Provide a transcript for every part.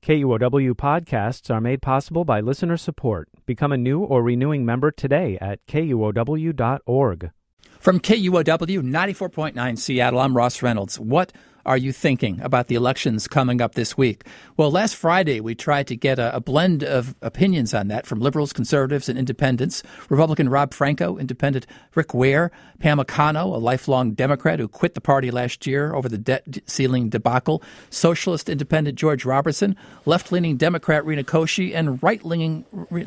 KUOW podcasts are made possible by listener support. Become a new or renewing member today at KUOW.org. From KUOW 94.9 Seattle, I'm Ross Reynolds. What are you thinking about the elections coming up this week? Well, last Friday, we tried to get a blend of opinions on that from liberals, conservatives, and independents. Republican Rob Franco, independent Rick Ware, Pam Acano, a lifelong Democrat who quit the party last year over the debt ceiling debacle, socialist independent George Robertson, left-leaning Democrat Rena Koshy, and right-leaning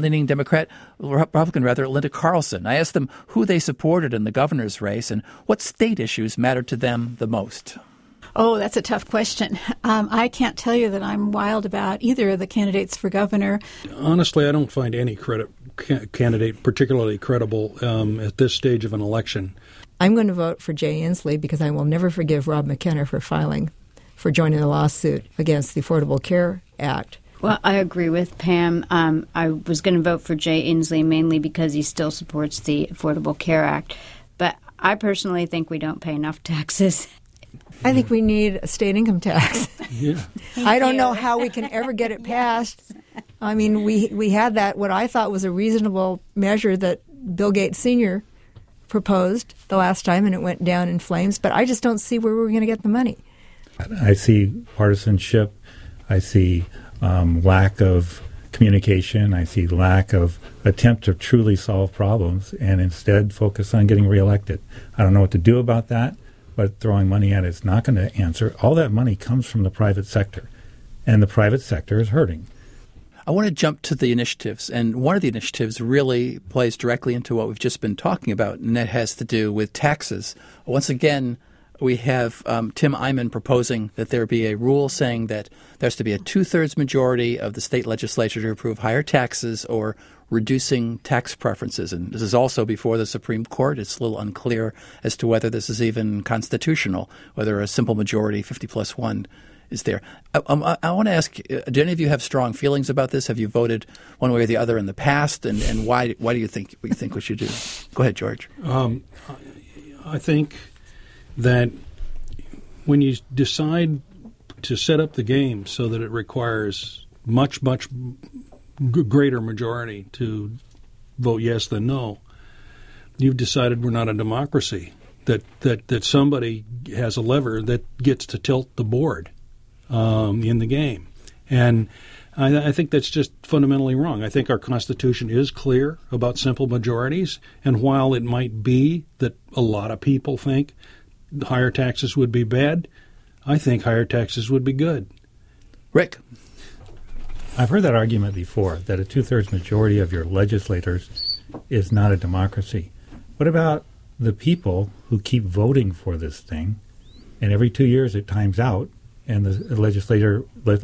Republican Linda Carlson. I asked them who they supported in the governor's race and what state issues mattered to them the most. Oh, that's a tough question. I can't tell you that I'm wild about either of the candidates for governor. Honestly, I don't find any candidate particularly credible at this stage of an election. I'm going to vote for Jay Inslee because I will never forgive Rob McKenna for joining the lawsuit against the Affordable Care Act. Well, I agree with Pam. I was going to vote for Jay Inslee mainly because he still supports the Affordable Care Act. But I personally think we don't pay enough taxes. I think we need a state income tax. Yeah. I don't know how we can ever get it passed. I mean, we had that, what I thought was a reasonable measure that Bill Gates Sr. proposed the last time, and it went down in flames. But I just don't see where we're going to get the money. I see partisanship. I see lack of communication. I see lack of attempt to truly solve problems and instead focus on getting reelected. I don't know what to do about that. But throwing money at it is not going to answer. All that money comes from the private sector, and the private sector is hurting. I want to jump to the initiatives, and one of the initiatives really plays directly into what we've just been talking about, and that has to do with taxes. Once again, we have Tim Eyman proposing that there be a rule saying that there has to be a two-thirds majority of the state legislature to approve higher taxes or reducing tax preferences. And this is also before the Supreme Court. It's a little unclear as to whether this is even constitutional, whether a simple majority, 50+1, is there. I want to ask, do any of you have strong feelings about this? Have you voted one way or the other in the past? And why do you think we should do? Go ahead, George. I think that when you decide to set up the game so that it requires much greater majority to vote yes than no, you've decided we're not a democracy, that somebody has a lever that gets to tilt the board in the game. And I think that's just fundamentally wrong. I think our Constitution is clear about simple majorities, and while it might be that a lot of people think higher taxes would be bad, I think higher taxes would be good. Rick? I've heard that argument before, that a two-thirds majority of your legislators is not a democracy. What about the people who keep voting for this thing, and every 2 years it times out, and the legislature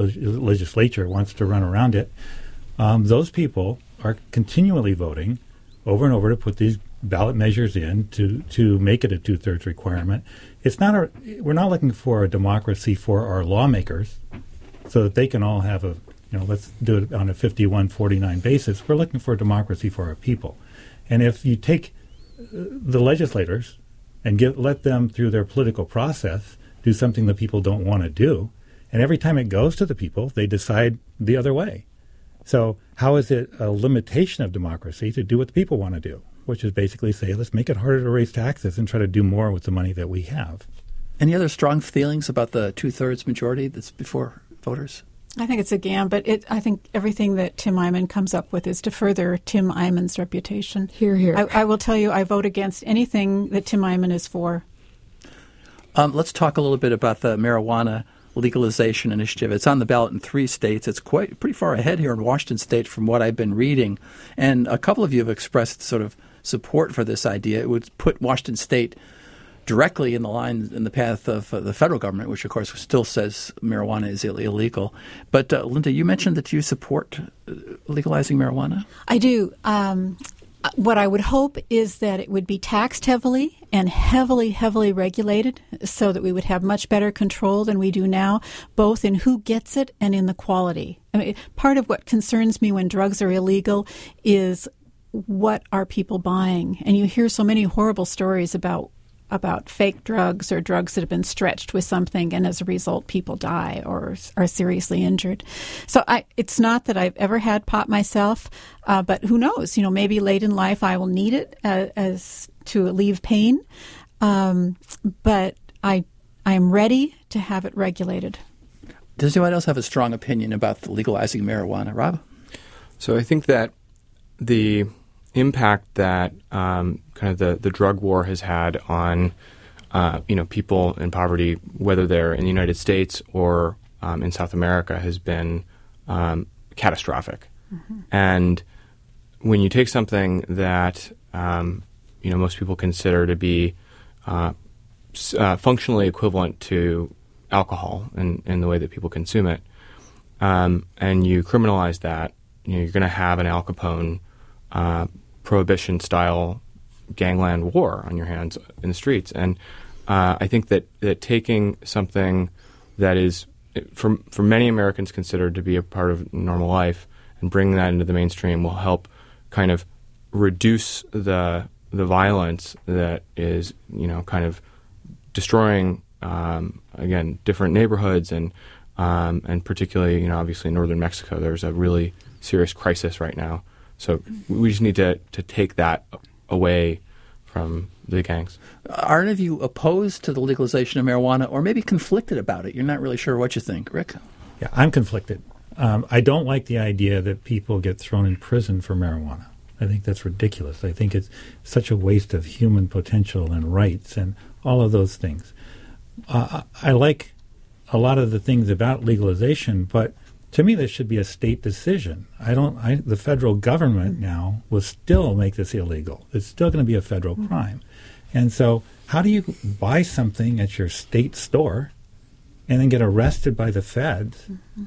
wants to run around it? Those people are continually voting over and over to put these ballot measures in to make it a two-thirds requirement. We're not looking for a democracy for our lawmakers so that they can all have let's do it on a 51-49 basis. We're looking for a democracy for our people. And if you take the legislators and let them, through their political process, do something the people don't want to do, and every time it goes to the people, they decide the other way. So how is it a limitation of democracy to do what the people want to do, which is basically say, let's make it harder to raise taxes and try to do more with the money that we have? Any other strong feelings about the two-thirds majority that's before voters? I think it's a gambit. I think everything that Tim Eyman comes up with is to further Tim Eyman's reputation. Hear, hear. I will tell you, I vote against anything that Tim Eyman is for. Let's talk a little bit about the marijuana legalization initiative. It's on the ballot in 3 states. It's pretty far ahead here in Washington State from what I've been reading. And a couple of you have expressed sort of support for this idea. It would put Washington State directly in the path of the federal government, which, of course, still says marijuana is illegal. But, Linda, you mentioned that you support legalizing marijuana? I do. What I would hope is that it would be taxed heavily and heavily regulated so that we would have much better control than we do now, both in who gets it and in the quality. I mean, part of what concerns me when drugs are illegal is what are people buying? And you hear so many horrible stories about about fake drugs or drugs that have been stretched with something, and as a result, people die or are seriously injured. So it's not that I've ever had pot myself, but who knows? Maybe late in life I will need it as to relieve pain. But I am ready to have it regulated. Does anyone else have a strong opinion about the legalizing marijuana? Rob? So I think that the impact that kind of the drug war has had on people in poverty, whether they're in the United States or in South America, has been catastrophic. Mm-hmm. And when you take something that most people consider to be functionally equivalent to alcohol in the way that people consume it, and you criminalize that, you're going to have an Al Capone prohibition-style gangland war on your hands in the streets. And I think that taking something that is, for many Americans, considered to be a part of normal life and bringing that into the mainstream will help kind of reduce the violence that is, kind of destroying, again, different neighborhoods and particularly, obviously in northern Mexico, there's a really serious crisis right now. So we just need to take that away from the gangs. Are any of you opposed to the legalization of marijuana or maybe conflicted about it? You're not really sure what you think. Rick? Yeah, I'm conflicted. I don't like the idea that people get thrown in prison for marijuana. I think that's ridiculous. I think it's such a waste of human potential and rights and all of those things. I like a lot of the things about legalization, but to me, this should be a state decision. The federal government now will still make this illegal. It's still going to be a federal crime. And so how do you buy something at your state store and then get arrested by the feds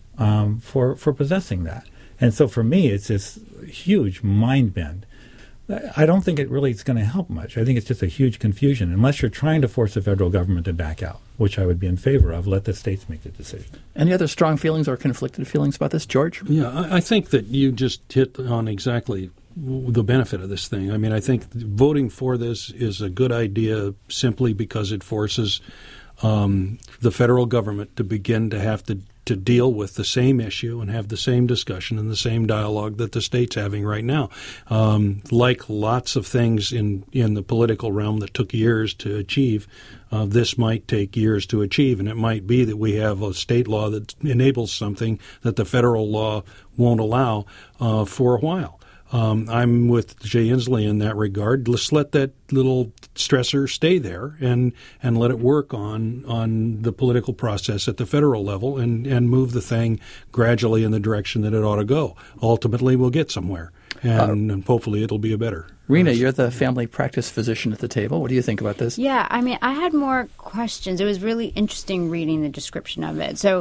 for possessing that? And so for me, it's this huge mind bend. I don't think it really is going to help much. I think it's just a huge confusion. Unless you're trying to force the federal government to back out, which I would be in favor of, let the states make the decision. Any other strong feelings or conflicted feelings about this, George? Yeah, I think that you just hit on exactly the benefit of this thing. I mean, I think voting for this is a good idea simply because it forces the federal government to begin to have to deal with the same issue and have the same discussion and the same dialogue that the state's having right now. Like lots of things in the political realm that took years to achieve, this might take years to achieve, and it might be that we have a state law that enables something that the federal law won't allow for a while. I'm with Jay Inslee in that regard. Let's let that little stressor stay there and let it work on the political process at the federal level and move the thing gradually in the direction that it ought to go. Ultimately, we'll get somewhere, and hopefully it'll be a better. Rena, you're the family practice physician at the table. What do you think about this? Yeah, I mean, I had more questions. It was really interesting reading the description of it. So,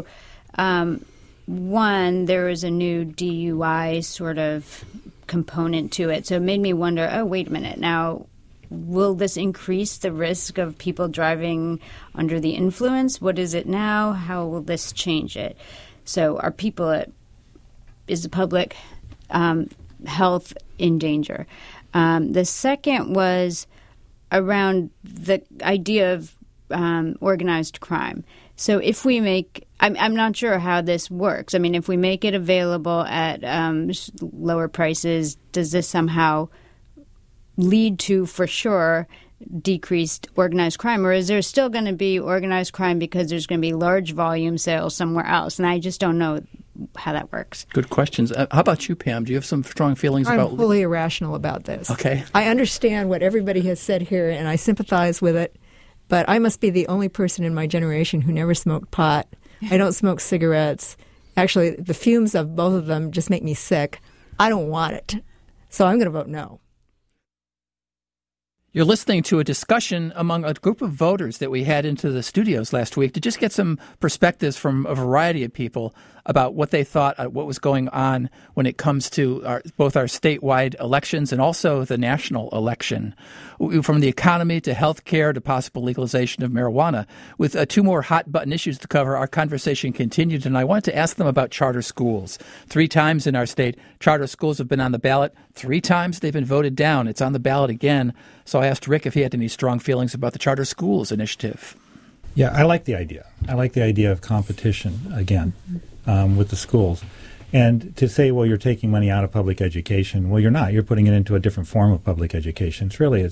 one, there was a new DUI sort of component to it. So it made me wonder, oh, wait a minute. Now, will this increase the risk of people driving under the influence? What is it now? How will this change it? So is the public health in danger? The second was around the idea of organized crime. So if we make, I'm not sure how this works. I mean, if we make it available at lower prices, does this somehow lead to, for sure, decreased organized crime? Or is there still going to be organized crime because there's going to be large volume sales somewhere else? And I just don't know how that works. Good questions. How about you, Pam? Do you have some strong feelings about... I'm fully irrational about this. Okay. I understand what everybody has said here, and I sympathize with it. But I must be the only person in my generation who never smoked pot. I don't smoke cigarettes. Actually, the fumes of both of them just make me sick. I don't want it. So I'm going to vote no. You're listening to a discussion among a group of voters that we had into the studios last week to just get some perspectives from a variety of people about what they thought, what was going on when it comes to both our statewide elections and also the national election. From the economy to health care to possible legalization of marijuana. With two more hot-button issues to cover, our conversation continued, and I wanted to ask them about charter schools. 3 times in our state, charter schools have been on the ballot. 3 times they've been voted down. It's on the ballot again. So I I asked Rick if he had any strong feelings about the charter schools initiative. Yeah, I like the idea. I like the idea of competition, again, with the schools. And to say, well, you're taking money out of public education, well, you're not. You're putting it into a different form of public education.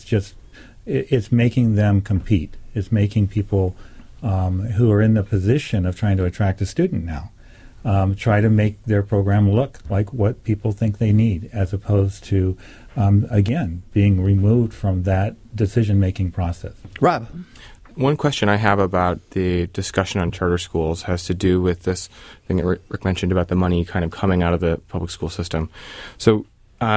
It's making them compete. It's making people who are in the position of trying to attract a student now try to make their program look like what people think they need, as opposed to, again, being removed from that decision-making process. Rob? One question I have about the discussion on charter schools has to do with this thing that Rick mentioned about the money kind of coming out of the public school system. So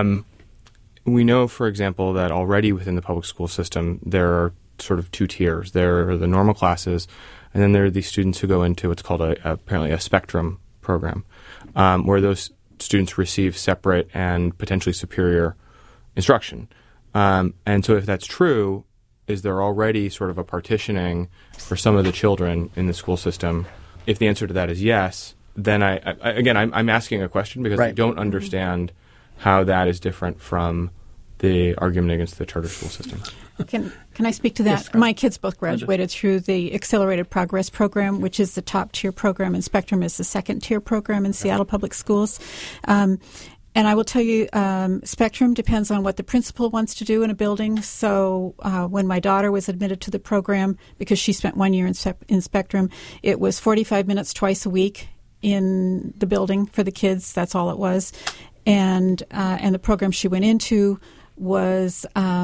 we know, for example, that already within the public school system there are sort of two tiers. There are the normal classes, and then there are these students who go into what's called apparently a spectrum program, where those students receive separate and potentially superior instruction. And so if that's true, is there already sort of a partitioning for some of the children in the school system? If the answer to that is yes, then I'm asking a question because I don't understand how that is different from the argument against the charter school system. Can I speak to that? Yes, my kids both graduated through the Accelerated Progress Program, which is the top-tier program, and Spectrum is the second-tier program in Seattle Public Schools. And I will tell you, Spectrum depends on what the principal wants to do in a building. So when my daughter was admitted to the program, because she spent 1 year in Spectrum, it was 45 minutes twice a week in the building for the kids. That's all it was. And the program she went into was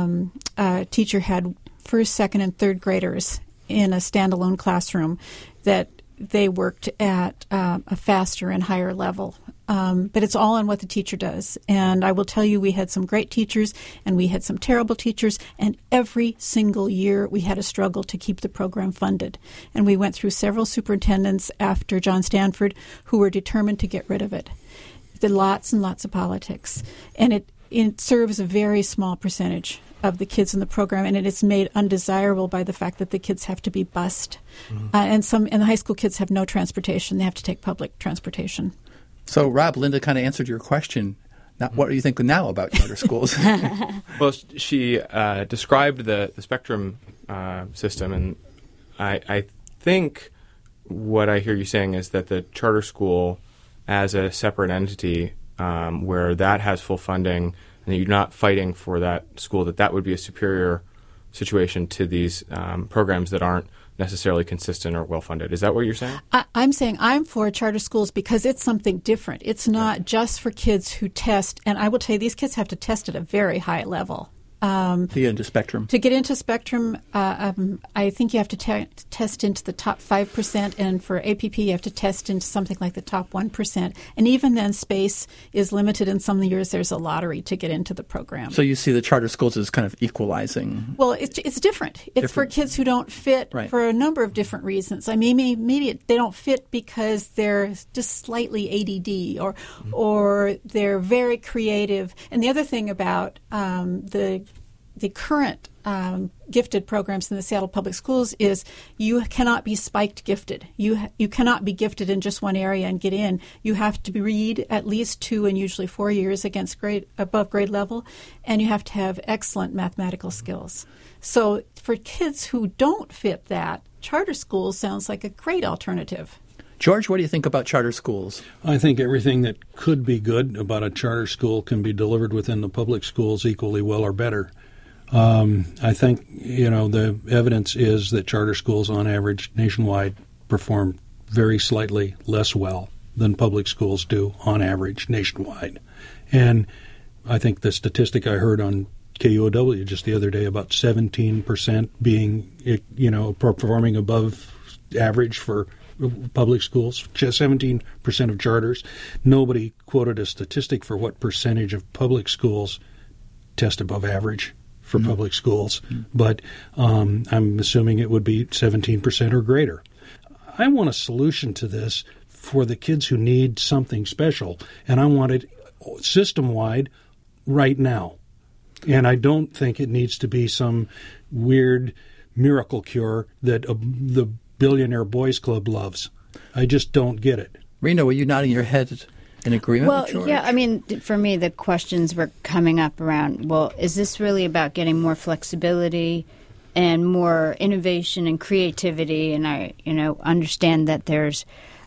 a teacher had first, second, and third graders in a standalone classroom that they worked at a faster and higher level. But it's all on what the teacher does. And I will tell you, we had some great teachers and we had some terrible teachers. And every single year we had a struggle to keep the program funded. And we went through several superintendents after John Stanford who were determined to get rid of it. There were lots and lots of politics. And it serves a very small percentage of the kids in the program, and it is made undesirable by the fact that the kids have to be bused. And the high school kids have no transportation. They have to take public transportation. So, Rob, Linda kind of answered your question. Now, what are you thinking now about charter schools? Well, she described the spectrum system, and I think what I hear you saying is that the charter school as a separate entity where that has full funding and you're not fighting for that school, that would be a superior situation to these programs that aren't necessarily consistent or well-funded. Is that what you're saying? I'm saying I'm for charter schools because it's something different. It's not just for kids who test, and I will tell you, these kids have to test at a very high level. To get into Spectrum? To get into Spectrum, I think you have to test into the top 5%, and for APP you have to test into something like the top 1%. And even then, space is limited. In some years there's a lottery to get into the program. So you see the charter schools as kind of equalizing? Well, it's different. It's for kids who don't fit for a number of different reasons. I mean, maybe they don't fit because they're just slightly ADD or they're very creative. And the other thing about the current gifted programs in the Seattle Public Schools is you cannot be spiked gifted. You cannot be gifted in just one area and get in. You have to read at least 2 and usually 4 years above grade level, and you have to have excellent mathematical skills. So for kids who don't fit that, charter schools sounds like a great alternative. George, what do you think about charter schools? I think everything that could be good about a charter school can be delivered within the public schools equally well or better. I think, the evidence is that charter schools on average nationwide perform very slightly less well than public schools do on average nationwide. And I think the statistic I heard on KUOW just the other day about 17% being, performing above average for public schools, just 17% of charters. Nobody quoted a statistic for what percentage of public schools test above average for public schools, but I'm assuming it would be 17% or greater. I want a solution to this for the kids who need something special, and I want it system-wide right now. And I don't think it needs to be some weird miracle cure that the Billionaire Boys Club loves. I just don't get it. Reno, were you nodding your head? in agreement Well, with George? yeah, I mean, for me, the questions were coming up around, well, is this really about getting more flexibility and more innovation and creativity? And I, understand that there's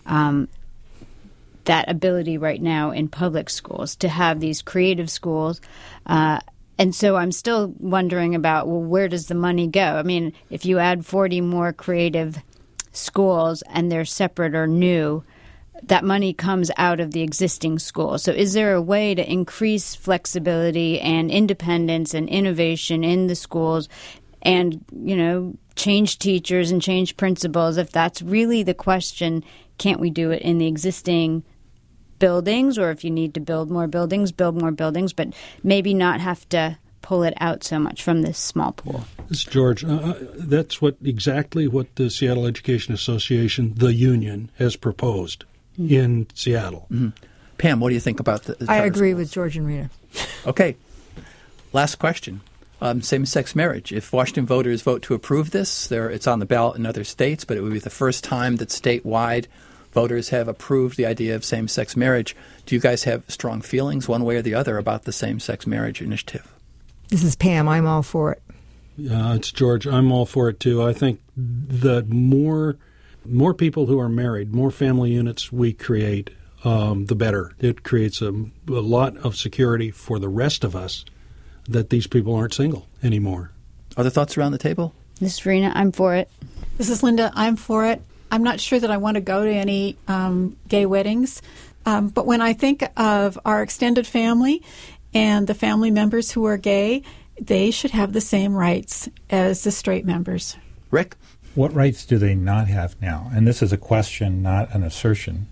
that ability right now in public schools to have these creative schools. And so I'm still wondering about, well, where does the money go? I mean, if you add 40 more creative schools and they're separate or new, that money comes out of the existing schools. So is there a way to increase flexibility and independence and innovation in the schools and, change teachers and change principals? If that's really the question, can't we do it in the existing buildings? Or if you need to build more buildings, but maybe not have to pull it out so much from this small pool. This is George. That's exactly what the Seattle Education Association, the union, has proposed in Seattle. Mm-hmm. Pam, what do you think about the I agree schools? with George and Rita. Okay. Last question. Same-sex marriage. If Washington voters vote to approve this, it's on the ballot in other states, but it would be the first time that statewide voters have approved the idea of same-sex marriage. Do you guys have strong feelings one way or the other about the same-sex marriage initiative? This is Pam. I'm all for it. It's George. I'm all for it, too. I think that more people who are married, more family units we create, the better. It creates a lot of security for the rest of us that these people aren't single anymore. Other thoughts around the table? This is Rena. I'm for it. This is Linda. I'm for it. I'm not sure that I want to go to any gay weddings, but when I think of our extended family and the family members who are gay, they should have the same rights as the straight members. Rick? What rights do they not have now? And this is a question, not an assertion.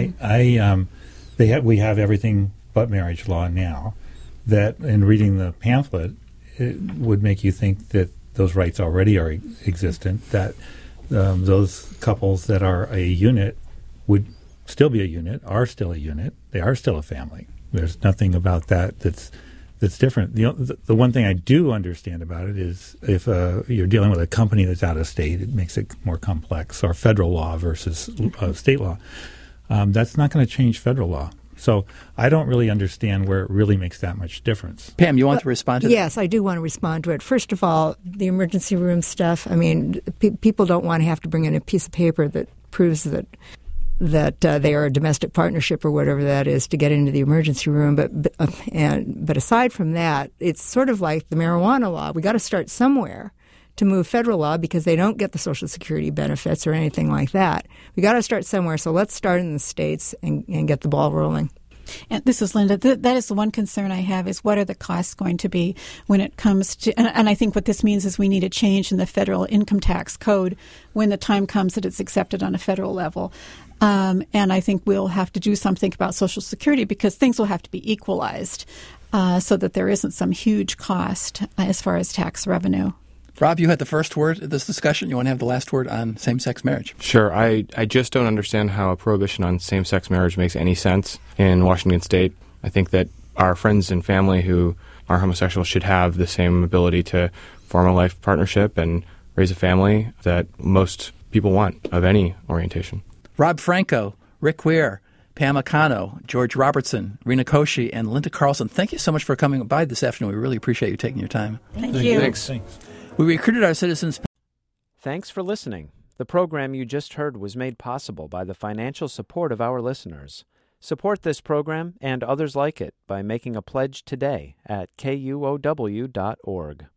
We have everything but marriage law now. That in reading the pamphlet, it would make you think that those rights already are existent. That those couples that are a unit would still be a unit, are still a unit. They are still a family. There's nothing about that that's different. The one thing I do understand about it is if you're dealing with a company that's out of state, it makes it more complex. Or federal law versus state law. That's not going to change federal law. So I don't really understand where it really makes that much difference. Pam, you want to respond to that? Yes, I do want to respond to it. First of all, the emergency room stuff, I mean, people don't want to have to bring in a piece of paper that proves that they are a domestic partnership or whatever that is to get into the emergency room. But aside from that, it's sort of like the marijuana law. We got to start somewhere to move federal law because they don't get the Social Security benefits or anything like that. We got to start somewhere, so let's start in the states and get the ball rolling. And this is Linda. That is the one concern I have is what are the costs going to be when it comes to, and I think what this means is we need a change in the federal income tax code when the time comes that it's accepted on a federal level. And I think we'll have to do something about Social Security because things will have to be equalized so that there isn't some huge cost as far as tax revenue. Rob, you had the first word in this discussion. You want to have the last word on same-sex marriage? Sure. I just don't understand how a prohibition on same-sex marriage makes any sense in Washington State. I think that our friends and family who are homosexual should have the same ability to form a life partnership and raise a family that most people want of any orientation. Rob Franco, Rick Weir, Pam Acano, George Robertson, Rena Koshy, and Linda Carlson, thank you so much for coming by this afternoon. We really appreciate you taking your time. Thank you. Thanks. We recruited our citizens. Thanks for listening. The program you just heard was made possible by the financial support of our listeners. Support this program and others like it by making a pledge today at kuow.org.